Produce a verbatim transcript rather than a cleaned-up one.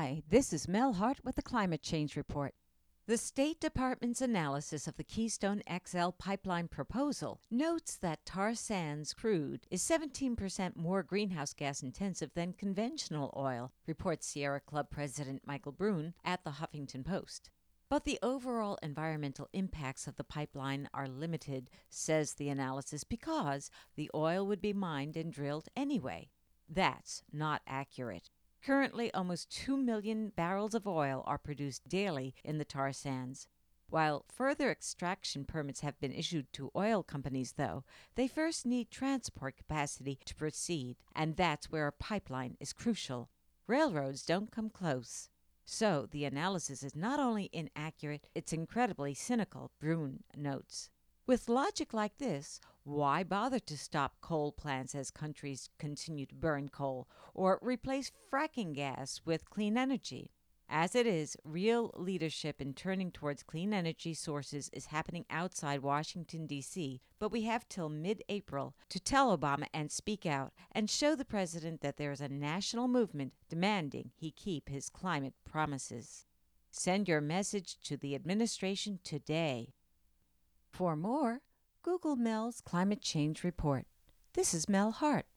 Hi, this is Mel Hart with the Climate Change Report. The State Department's analysis of the Keystone X L pipeline proposal notes that tar sands crude is seventeen percent more greenhouse gas intensive than conventional oil, reports Sierra Club President Michael Brune at the Huffington Post. But the overall environmental impacts of the pipeline are limited, says the analysis, because the oil would be mined and drilled anyway. That's not accurate. Currently, almost two million barrels of oil are produced daily in the tar sands. While further extraction permits have been issued to oil companies, though, they first need transport capacity to proceed, and that's where a pipeline is crucial. Railroads don't come close. So the analysis is not only inaccurate, it's incredibly cynical, Brune notes. With logic like this, why bother to stop coal plants as countries continue to burn coal or replace fracking gas with clean energy? As it is, real leadership in turning towards clean energy sources is happening outside Washington, D C, but we have till mid-April to tell Obama and speak out and show the president that there is a national movement demanding he keep his climate promises. Send your message to the administration today. For more, Google Mel's Climate Change Report. This is Mel Hart